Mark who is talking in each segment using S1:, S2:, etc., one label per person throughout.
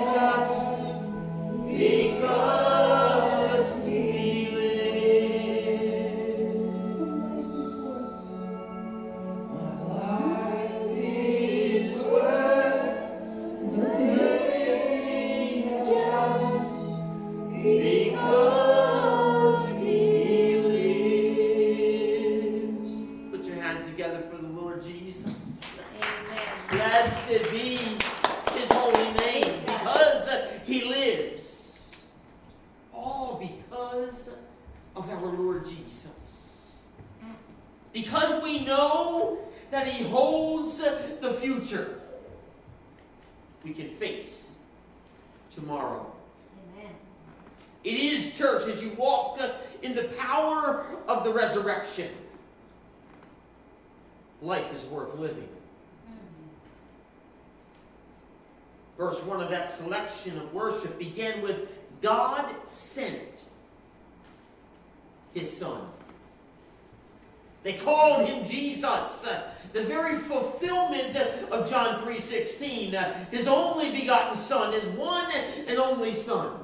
S1: just because He lives. My life is worth living just because He lives. Put your hands together for the Lord Jesus.
S2: Amen.
S1: Blessed be His holy name, because He lives. All because of our Lord Jesus. Because we know that He holds the future, we can face tomorrow.
S2: Amen.
S1: It is, church, as you walk in the power of the resurrection, life is worth living. Verse 1 of that selection of worship began with, God sent His Son. They called Him Jesus, the very fulfillment of John 3:16, His only begotten Son, His one and only Son,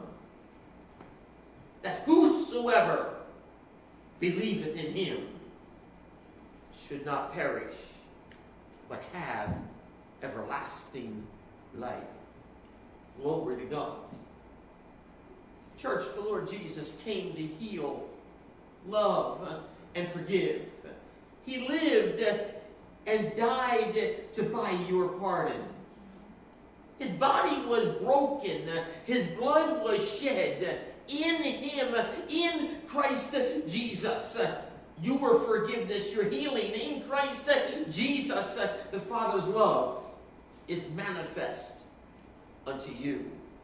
S1: that whosoever believeth in Him should not perish, but have everlasting life. Glory to God. Church, the Lord Jesus came to heal, love, and forgive. He lived and died to buy your pardon. His body was broken. His blood was shed. In Him, in Christ Jesus, your forgiveness, your healing, in Christ Jesus, the Father's love is manifest unto you.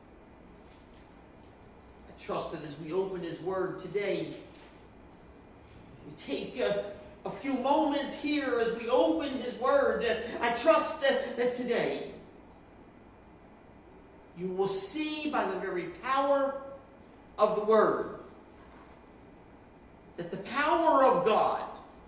S1: I trust that as we open His Word today, we take a few moments here as we open His Word. I trust that today you will see by the very power of the Word that the power of God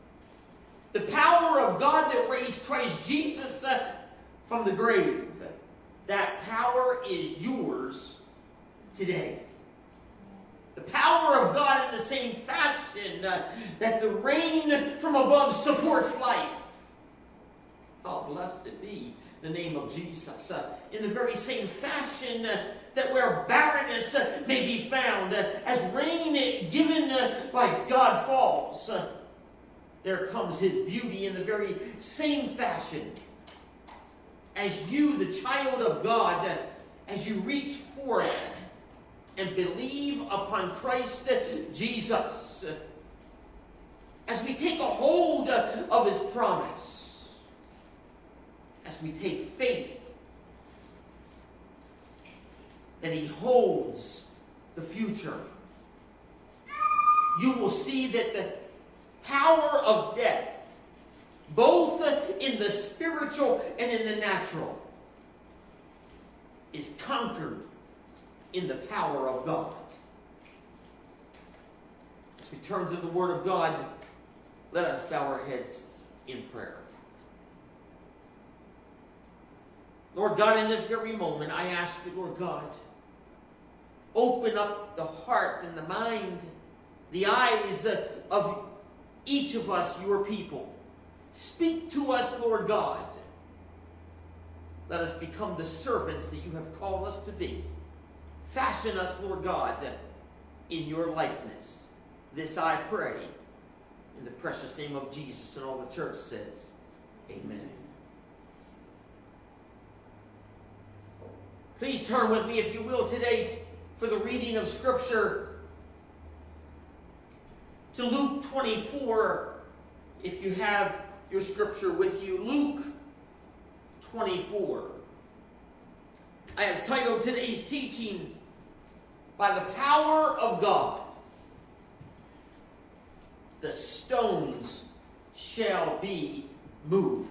S1: that raised Christ Jesus from the grave, that power is yours today. The power of God in the same fashion that the rain from above supports life. Oh, blessed be the name of Jesus. In the very same fashion that where barrenness may be found, as rain given by God falls, there comes His beauty. In the very same fashion, as you, the child of God, as you reach forth and believe upon Christ Jesus, as we take a hold of His promise, as we take faith that He holds the future, you will see that the power of death, both in the spiritual and in the natural, is conquered in the power of God. As we turn to the Word of God, let us bow our heads in prayer. Lord God, in this very moment, I ask you, Lord God, open up the heart and the mind, the eyes of each of us, your people. Speak to us, Lord God. Let us become the servants that you have called us to be. Fashion us, Lord God, in your likeness. This I pray in the precious name of Jesus, and all the church says, amen. Please turn with me, if you will, today for the reading of Scripture to Luke 24, if you have your Scripture with you. Luke 24. I have titled today's teaching, By the Power of God, the Stones Shall Be Moved.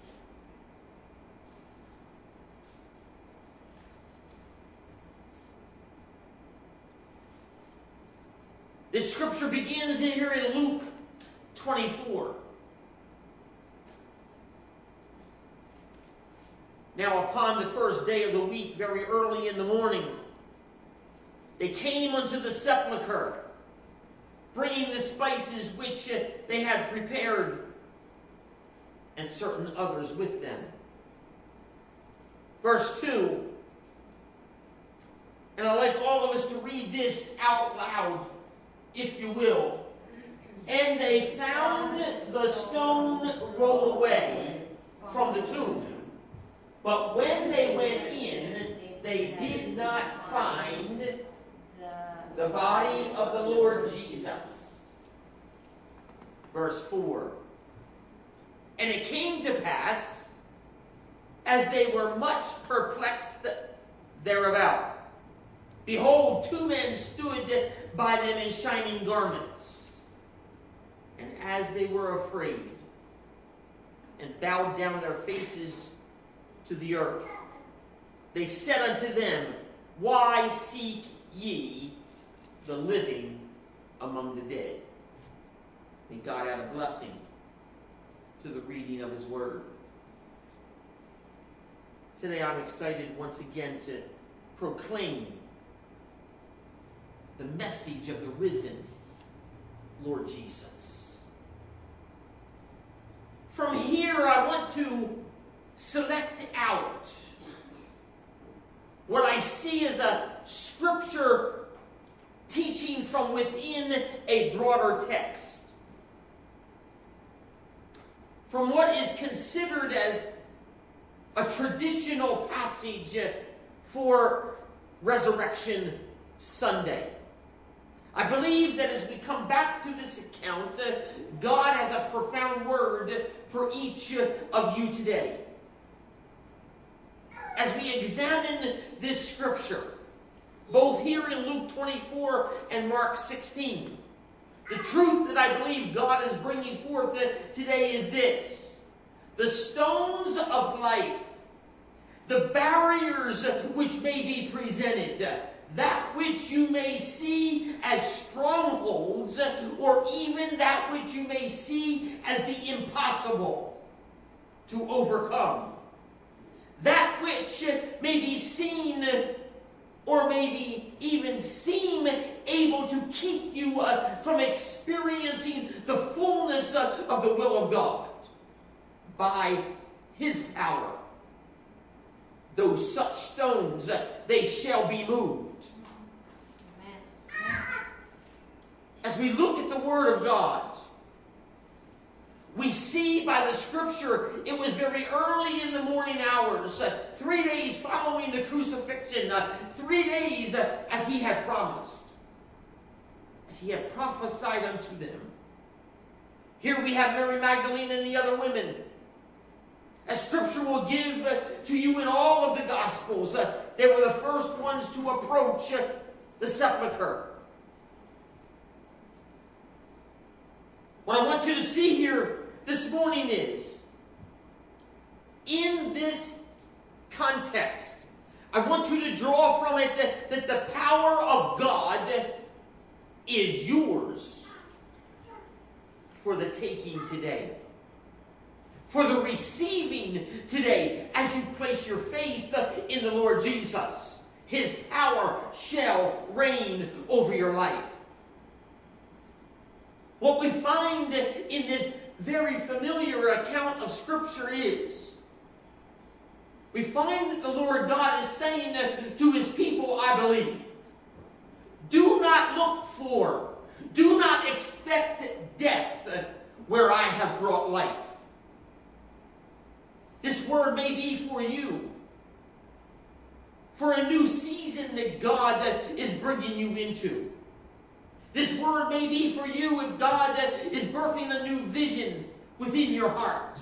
S1: This scripture begins here in Luke 24. Now upon the first day of the week, very early in the morning, they came unto the sepulchre, bringing the spices which they had prepared, and certain others with them. Verse 2. And I'd like all of us to read this out loud, if you will. And they found the stone rolled away from the tomb. But when they went in, they did not find the body of the Lord Jesus. Verse 4. And it came to pass, as they were much perplexed thereabout, behold, two men stood by them in shining garments. And as they were afraid, and bowed down their faces to the earth, they said unto them, Why seek ye the living among the dead? May God add a blessing to the reading of His Word. Today I'm excited once again to proclaim the message of the risen Lord Jesus. From here I want to select out what I see as a scripture teaching from within a broader text. From what is considered as a traditional passage for Resurrection Sunday. I believe that as we come back to this account, God has a profound word for each of you today. As we examine this scripture, both here in Luke 24 and Mark 16, the truth that I believe God is bringing forth today is this: the stones of life, the barriers which may be presented, that which you may see as strongholds, or even that which you may see as the impossible to overcome, that which may be seen or maybe even seem able to keep you from experiencing the fullness of the will of God by His power. Those such stones, they shall be moved. Amen. As we look at the Word of God, we see by the Scripture it was very early in the morning hours, 3 days following the crucifixion, 3 days as He had promised, as He had prophesied unto them. Here we have Mary Magdalene and the other women. As Scripture will give to you in all of the Gospels, they were the first ones to approach the sepulchre. What I want you to see here this morning is, in this context, I want you to draw from it that the power of God is yours for the taking today, for the receiving today, as you place your faith in the Lord Jesus. His power shall reign over your life. What we find in this very familiar account of Scripture is, we find that the Lord God is saying to His people, I believe, do not look for, do not expect death where I have brought life. This word may be for you, for a new season that God is bringing you into. This word may be for you if God is birthing a new vision within your heart.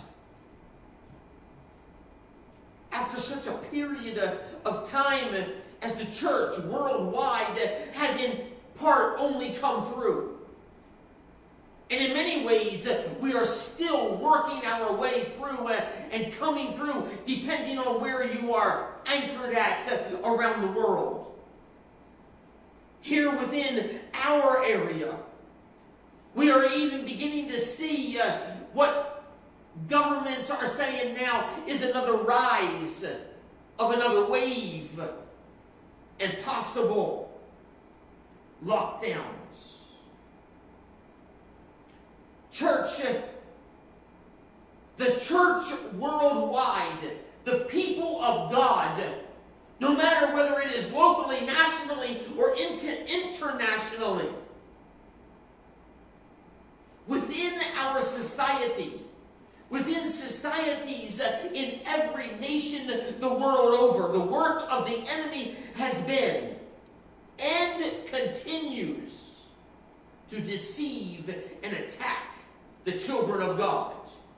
S1: After such a period of time as the church worldwide has in part only come through. And in many ways, we are still working our way through and coming through, depending on where you are anchored at around the world. Here within our area, we are even beginning to see what governments are saying now is another rise of another wave and possible lockdowns. Church, the church worldwide, the people of God, no matter whether it is locally, nationally, or internationally, within our society, within societies in every nation the world over, the work of the enemy has been and continues to deceive and attack the children of God.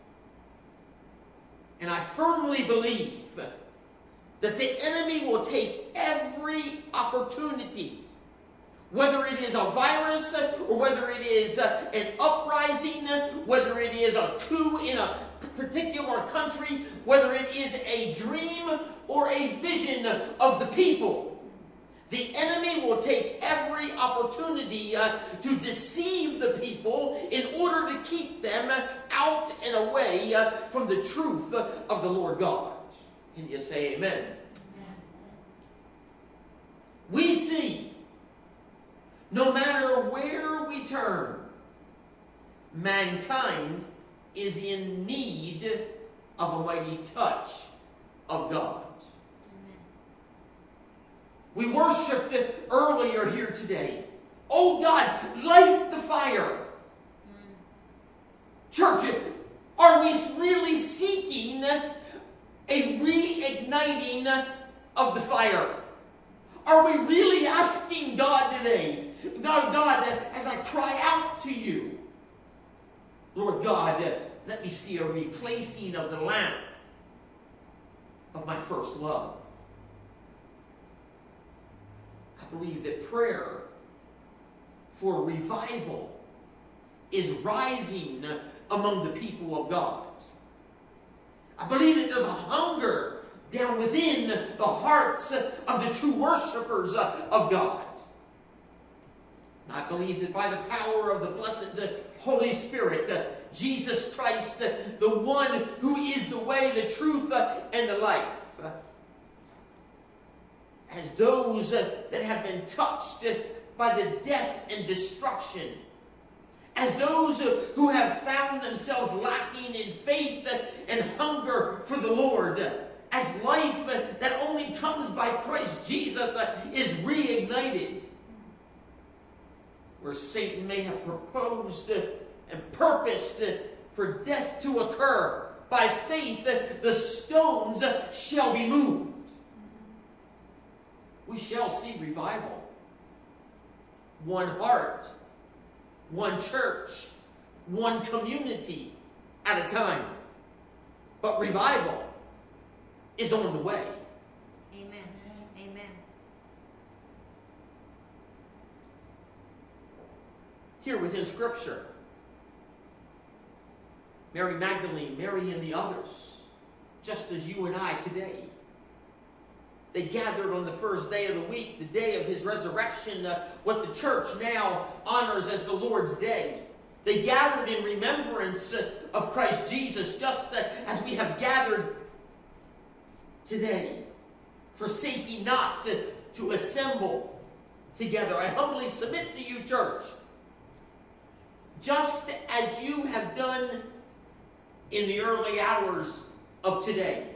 S1: And I firmly believe that the enemy will take every opportunity, whether it is a virus or whether it is an uprising, whether it is a coup in a particular country, whether it is a dream or a vision of the people. The enemy will take every opportunity to deceive the people in order to keep them out and away from the truth of the Lord God. Can you say amen? Amen. We see, no matter where we turn, mankind is in need of a mighty touch of God. We worshipped it earlier here today. Oh God, light the fire. Church, are we really seeking a reigniting of the fire? Are we really asking God today, God, as I cry out to you, Lord God, let me see a replacing of the lamp of my first love? I believe that prayer for revival is rising among the people of God. I believe that there's a hunger down within the hearts of the true worshipers of God. And I believe that by the power of the blessed Holy Spirit, Jesus Christ, the one who is the way, the truth, and the life, as those that have been touched by the death and destruction, as those who have found themselves lacking in faith and hunger for the Lord, as life that only comes by Christ Jesus is reignited, where Satan may have proposed and purposed for death to occur, by faith the stones shall be moved. We shall see revival. One heart, one church, one community at a time. But revival is on the way.
S2: Amen. Amen.
S1: Here within Scripture, Mary Magdalene, Mary and the others, just as you and I today, they gathered on the first day of the week, the day of his resurrection, what the church now honors as the Lord's Day. They gathered in remembrance of Christ Jesus, just as we have gathered today, forsaking not to assemble together. I humbly submit to you, church, just as you have done in the early hours of today.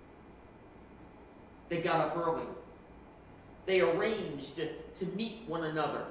S1: They got up early. They arranged to meet one another.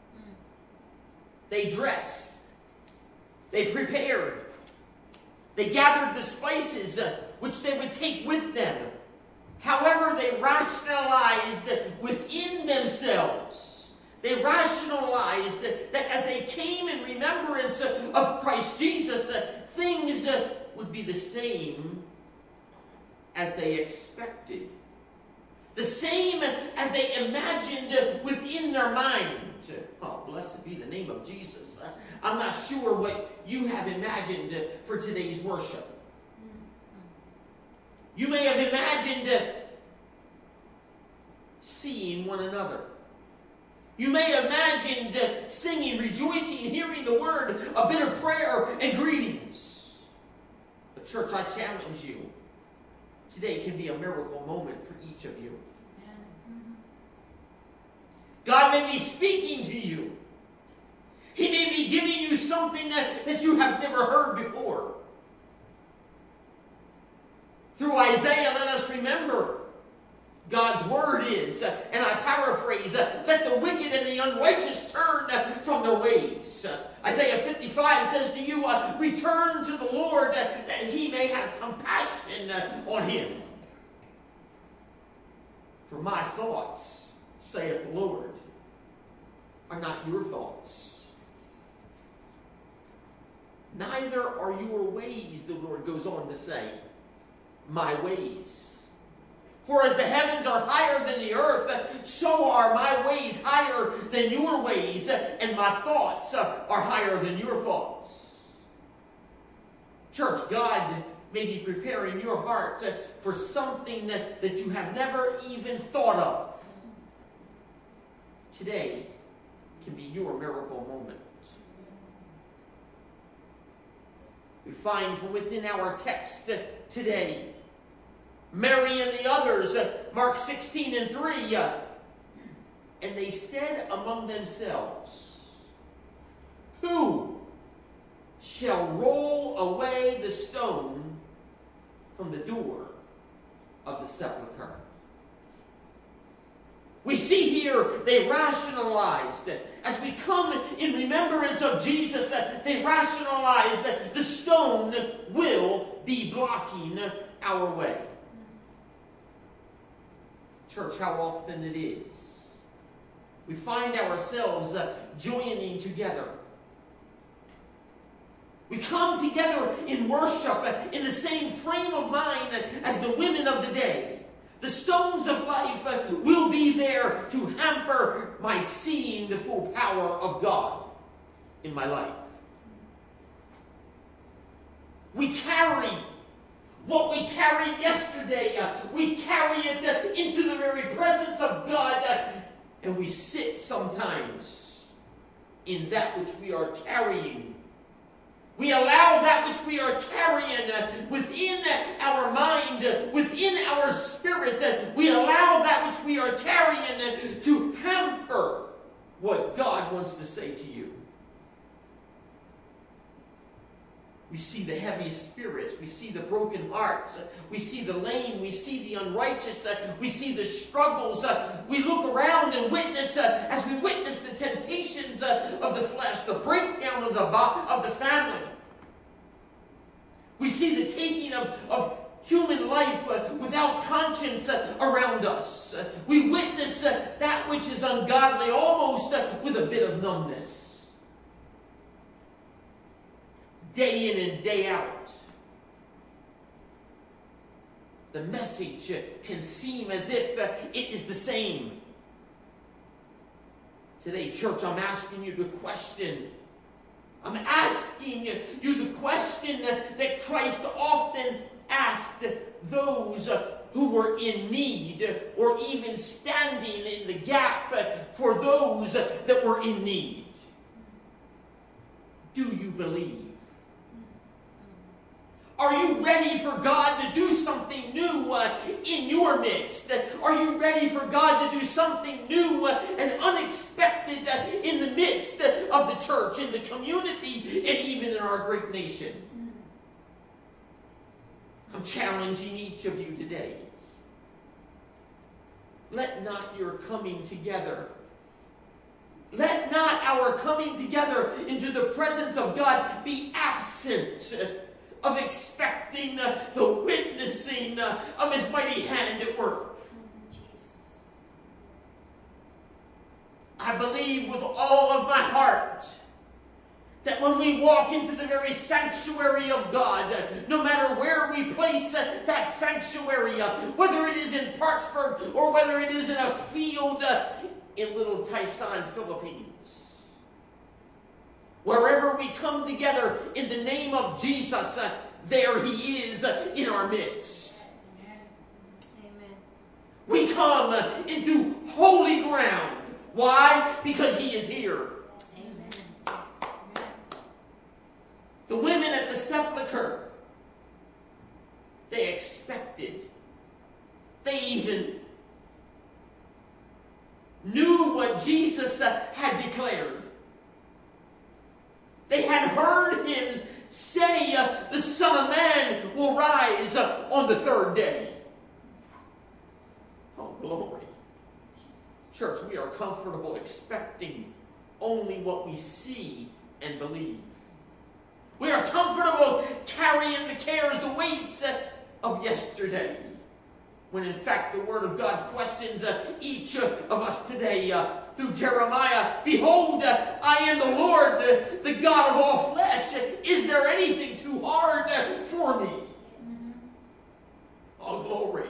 S1: They dressed. They prepared. They gathered the spices which they would take with them. However, they rationalized within themselves. They rationalized that as they came in remembrance of Christ Jesus, things would be the same as they expected. The same as they imagined within their mind. Oh, blessed be the name of Jesus. I'm not sure what you have imagined for today's worship. You may have imagined seeing one another. You may have imagined singing, rejoicing, hearing the word, a bit of prayer and greetings. But But church, I challenge you. Today can be a miracle moment for each of you. God may be speaking to you. He may be giving you something that you have never heard before. Through Isaiah, let us remember God's word is, and I paraphrase, let the wicked and the unrighteous turn from their ways. Isaiah 55 says to you, return to the Lord that he may have compassion on him. For my thoughts, saith the Lord, are not your thoughts. Neither are your ways, the Lord goes on to say, my ways. For as the heavens are higher than the earth, so are my ways higher than your ways, and my thoughts are higher than your thoughts. Church, God may be preparing your heart for something that you have never even thought of. Today can be your miracle moment. We find from within our text today, Mary and the others, Mark 16:3, and they said among themselves, who shall roll away the stone from the door of the sepulchre? We see here they rationalized. As we come in remembrance of Jesus, they rationalized that the stone will be blocking our way. Church, how often it is we find ourselves joining together. We come together in worship in the same frame of mind as the women of the day. The stones of life will be there to hamper my seeing the full power of God in my life. We carry what we carried yesterday. We carry it into the very presence of God, and we sit sometimes in that which we are carrying. We allow that which we are carrying within our mind, within our spirit. We allow that which we are carrying to hamper what God wants to say to you. We see the heavy spirits. We see the broken hearts. We see the lame. We see the unrighteous. We see the struggles. We look around and witness, as we witness the temptations of the flesh, the breakdown of the family. We see the taking of human life without conscience around us. We witness that which is ungodly almost with a bit of numbness. Day in and day out. The message can seem as if it is the same. Today, church, I'm asking you to question. I'm asking you the question that Christ often asked those who were in need or even standing in the gap for those that were in need. Do you believe? Are you ready for God to do something new in your midst? Are you ready for God to do something new and unexpected in the midst of the church, in the community, and even in our great nation? I'm challenging each of you today. Let not your coming together, let not our coming together into the presence of God be absent of expecting the witnessing of His mighty hand at work. I believe with all of my heart that when we walk into the very sanctuary of God, no matter where we place that sanctuary, whether it is in Parksburg or whether it is in a field in Little Taisan, Philippines, wherever we come together in the name of Jesus, there He is in our midst.
S2: Amen.
S1: We come into holy ground. Why? Because He is here.
S2: Amen.
S1: The women at the sepulchre, expected. They even knew what Jesus had declared. They had heard him say, the Son of Man will rise on the third day. Oh, glory. Church, we are comfortable expecting only what we see and believe. We are comfortable carrying the cares, the weights of yesterday. When in fact the Word of God questions each of us today through Jeremiah. Behold, I am the Lord, the God of all flesh. Is there anything too hard for me? Oh, glory.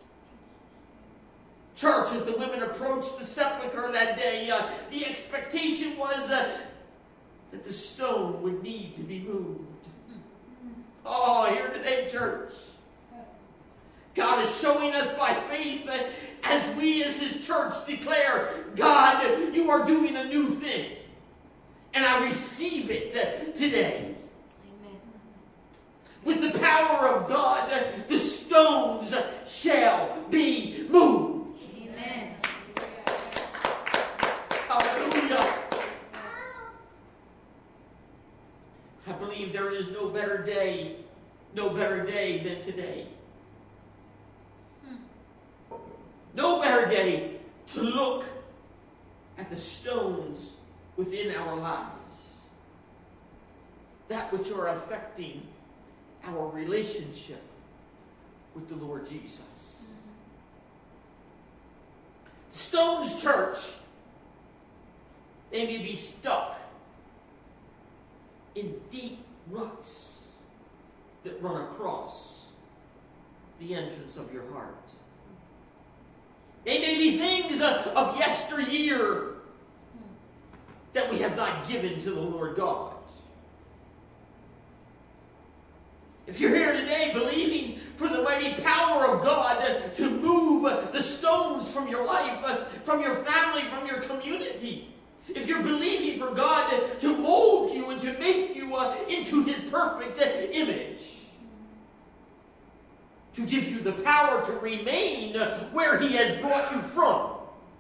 S1: Church, as the women approached the sepulchre that day, the expectation was that the stone would need to be moved. Oh, here today, church, God is showing us by faith that as we as His church declare, God, you are doing a new thing. And I receive it today.
S2: Amen.
S1: With the power of God, the stones shall be moved.
S2: Amen.
S1: Hallelujah. I believe there is no better day than today. No better day to look at the stones within our lives. That which are affecting our relationship with the Lord Jesus. Stones, church, they may be stuck in deep ruts that run across the entrance of your heart. They may be things of yesteryear that we have not given to the Lord God. If you're here today believing for the mighty power of God to move the stones from your life, from your family, from your community, if you're believing for God to mold you and to make you into His perfect image, to give you the power to remain where He has brought you from,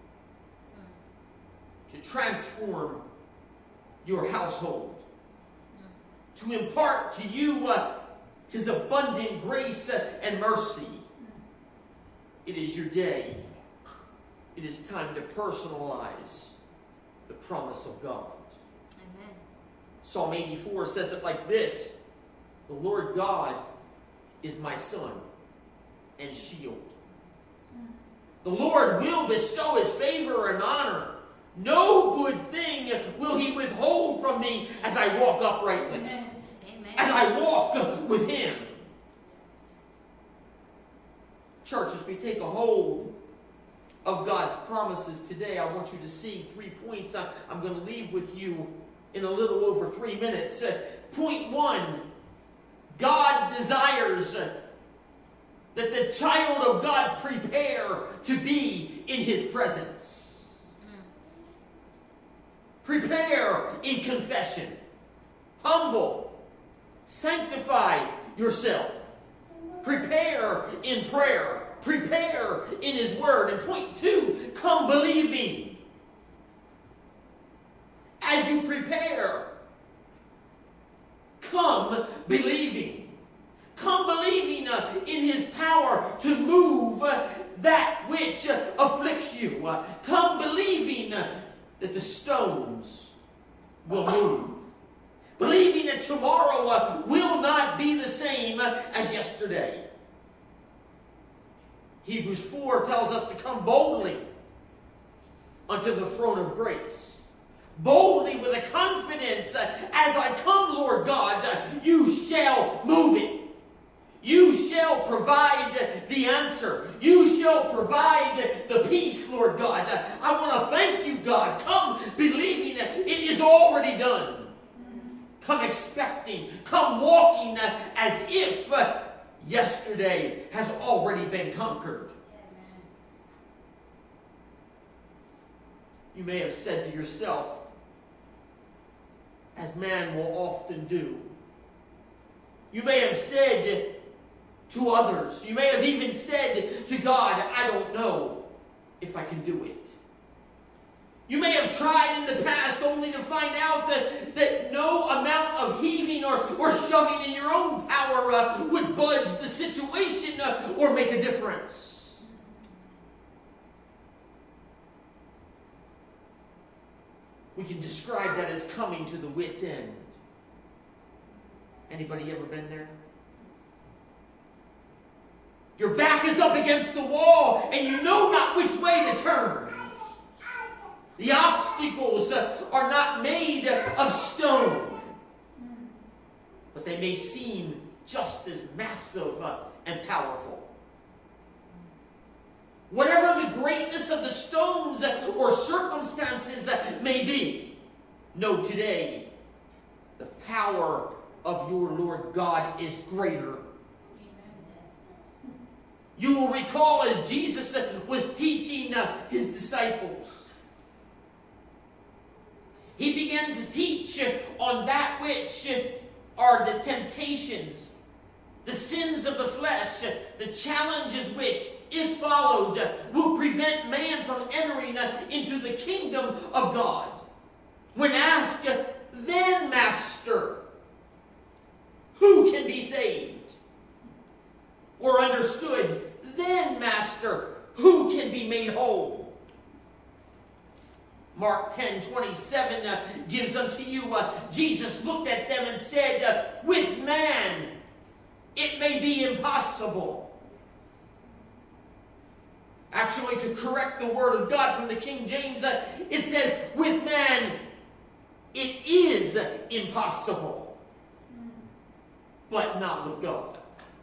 S1: to transform your household, to impart to you His abundant grace and mercy. It is your day. It is time to personalize the promise of God.
S2: Amen.
S1: Psalm 84 says it like this: the Lord God is my sun and shield. The Lord will bestow His favor and honor. No good thing will He withhold from me as I walk uprightly.
S2: Amen.
S1: As I walk with Him. Church, as we take a hold of God's promises today, I want you to see 3 points I'm going to leave with you in a little over 3 minutes. Point 1, God desires that the child of God prepare to be in His presence. Prepare in confession. Humble. Sanctify yourself. Prepare in prayer. Prepare in His Word. And point 2, come believing. As you prepare, come believing. Come believing in His power to move that which afflicts you. Come believing that the stones will move. Believing that tomorrow will not be the same as yesterday. Hebrews 4 tells us to come boldly unto the throne of grace. Boldly with a confidence, as I come, Lord God, you shall move it. You shall provide the answer. You shall provide the peace, Lord God. I want to thank you, God. Come believing that it is already done. Come expecting. Come walking as if yesterday has already been conquered. You may have said to yourself, as man will often do, you may have said to others. You may have even said to God, I don't know if I can do it. You may have tried in the past only to find out that no amount of heaving or shoving in your own power would budge the situation or make a difference. We can describe that as coming to the wit's end. Anybody ever been there? Your back is up against the wall and you know not which way to turn. The obstacles are not made of stone, but they may seem just as massive and powerful. Whatever the greatness of the stones or circumstances may be, know today the power of your Lord God is greater. You will recall as Jesus was teaching his disciples, he began to teach on that which are the temptations, the sins of the flesh, the challenges which, if followed, will prevent man from entering into the kingdom of God. When asked, then Master, who can be saved? Or understood, then Master, who can be made whole? Mark 10:27 gives unto you, Jesus looked at them and said, with man it may be impossible. Actually, to correct the word of God from the King James, it says, with man it is impossible, but not with God.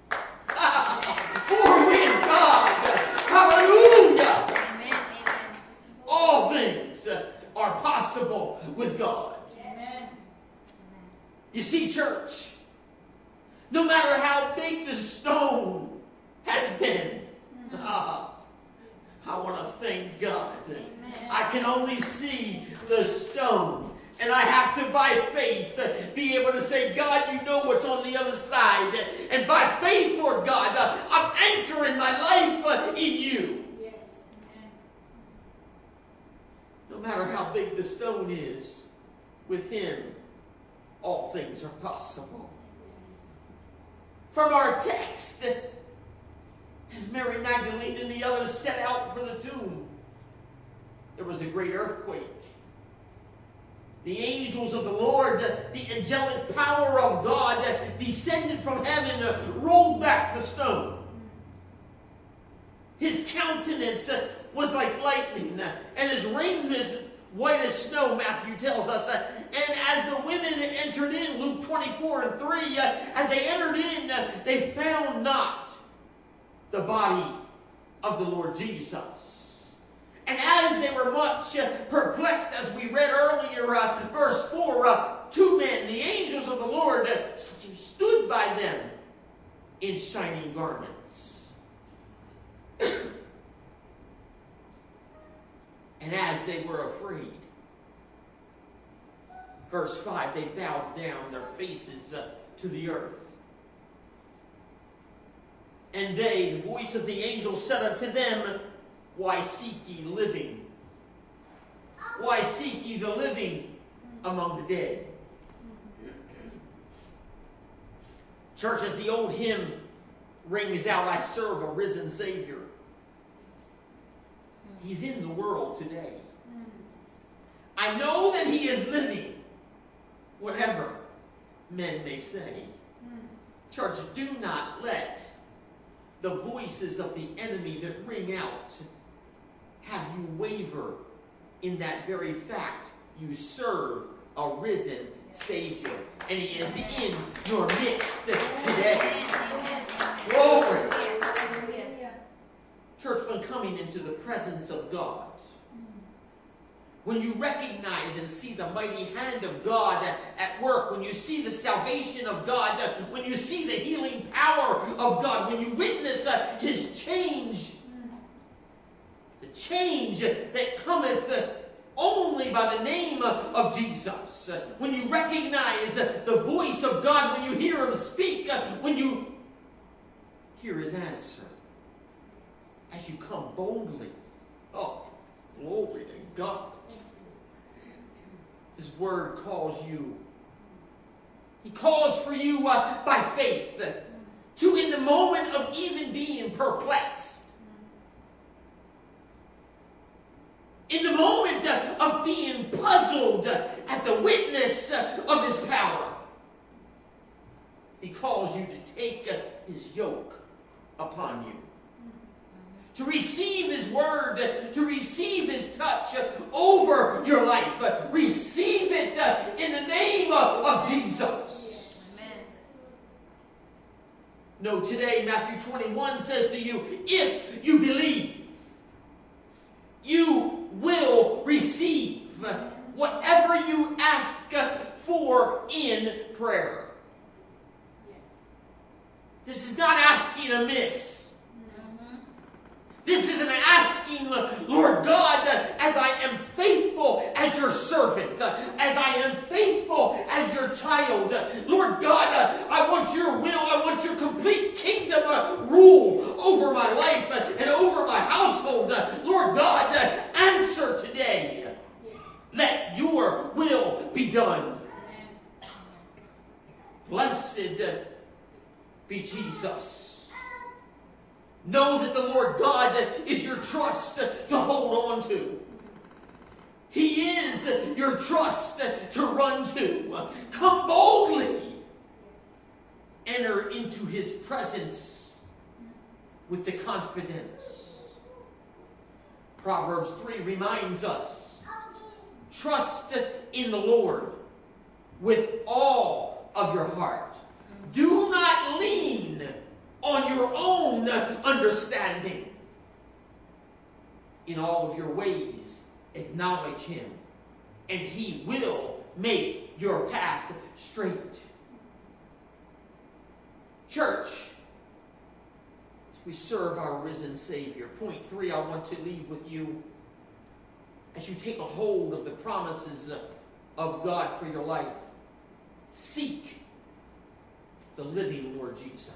S1: For with God, hallelujah, all things are possible with God.
S2: Amen.
S1: You see, church, no matter how big the stone has been, I want to thank God.
S2: Amen.
S1: I can only see the stone. And I have to, by faith, be able to say, God, you know what's on the other side. And by faith, Lord God, I'm anchoring my life in you.
S2: Yes.
S1: No matter how big the stone is, with him, all things are possible. From our text, as Mary Magdalene and the others set out for the tomb, there was a great earthquake. The angels of the Lord, the angelic power of God descended from heaven, rolled back the stone. His countenance was like lightning, and his raiment white as snow, Matthew tells us. And as the women entered in, Luke 24:3, as they entered in, they found not the body of the Lord Jesus. And as they were much perplexed, as we read earlier, verse 4, two men, the angels of the Lord, stood by them in shining garments. And as they were afraid, verse 5, they bowed down their faces to the earth. And they, the voice of the angel, said unto them, why seek ye living? Why seek ye the living among the dead? Church, as the old hymn rings out, I serve a risen Savior. He's in the world today. I know that he is living, whatever men may say. Church, do not let the voices of the enemy that ring out have you waver in that very fact. You serve a risen Savior, and he is in your midst today. Glory. Church, when coming into the presence of God, when you recognize and see the mighty hand of God at work, when you see the salvation of God, when you see the healing power of God, when you witness his change, the change that cometh only by the name of Jesus, when you recognize the voice of God, when you hear him speak, when you hear his answer as you come boldly. Oh, glory to God. His word calls you. He calls for you by faith to, in the moment of even being perplexed, in the moment of being puzzled at the witness of his power, he calls you to take his yoke upon you. To receive his word, to receive his touch over your life. Receive it in the name of Jesus.
S2: Amen.
S1: No, today Matthew 21 says to you, if you believe, you will receive whatever you ask for in prayer. This is not asking amiss. This is an asking, Lord God, as I am faithful as your servant, as I am faithful as your child. Lord God, I want your will, I want your complete kingdom rule over my life and over my household. Lord God, answer today. Let your will be done. Blessed be Jesus. Know that the Lord God is your trust to hold on to. He is your trust to run to. Come boldly. Enter into his presence with the confidence. Proverbs 3 reminds us, trust in the Lord with all of your heart. Do not lean on your own understanding. In all of your ways, acknowledge him, and he will make your path straight. Church, as we serve our risen Savior, point 3 I want to leave with you as you take a hold of the promises of God for your life. Seek the living Lord Jesus.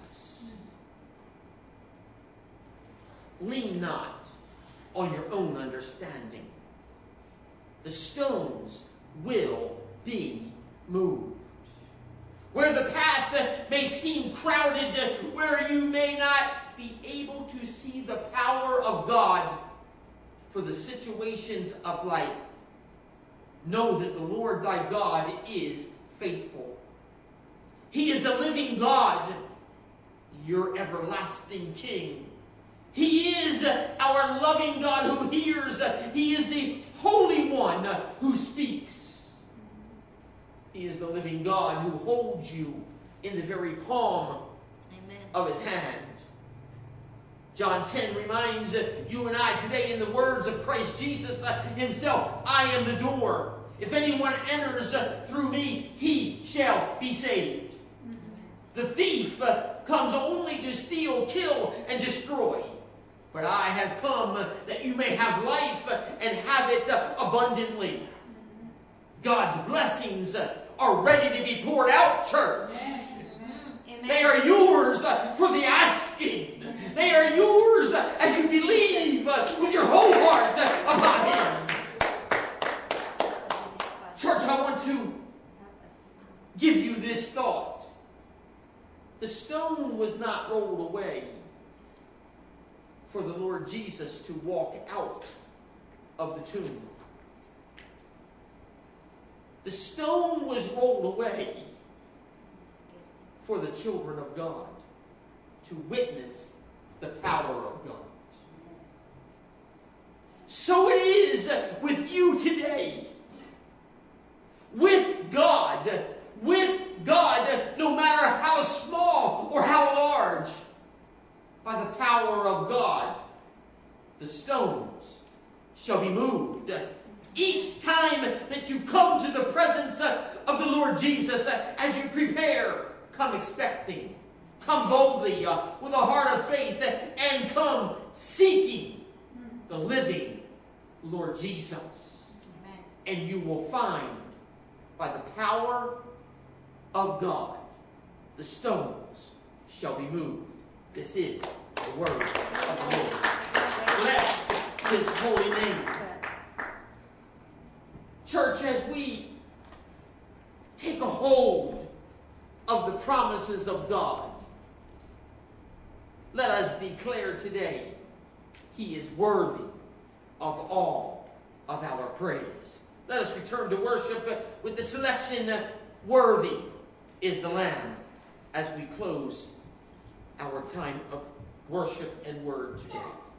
S1: Lean not on your own understanding. The stones will be moved. Where the path may seem crowded, where you may not be able to see the power of God for the situations of life, know that the Lord thy God is faithful. He is the living God, your everlasting King. He is our loving God who hears. He is the Holy One who speaks. He is the living God who holds you in the very palm of his hand. John 10 reminds you and I today in the words of Christ Jesus himself, I am the door. If anyone enters through me, he shall be saved. The thief comes only to steal, kill, and destroy. But I have come that you may have life and have it abundantly. God's blessings are ready to be poured out, church.
S2: Amen.
S1: They are yours for the asking. They are yours as you believe with your whole heart upon him. Church, I want to give you this thought. The stone was not rolled away for the Lord Jesus to walk out of the tomb. The stone was rolled away for the children of God to witness the power of God. So it is with you today. With God, no matter how small or how large, by the power of God, the stones shall be moved. Each time that you come to the presence of the Lord Jesus, as you prepare, come expecting, come boldly with a heart of faith, and come seeking the living Lord Jesus.
S2: Amen.
S1: And you will find, by the power of God, the stones shall be moved. This is the word of the Lord. Bless his holy name. Church, as we take a hold of the promises of God, let us declare today, he is worthy of all of our praise. Let us return to worship with the selection, worthy is the Lamb, as we close our time of worship and word today.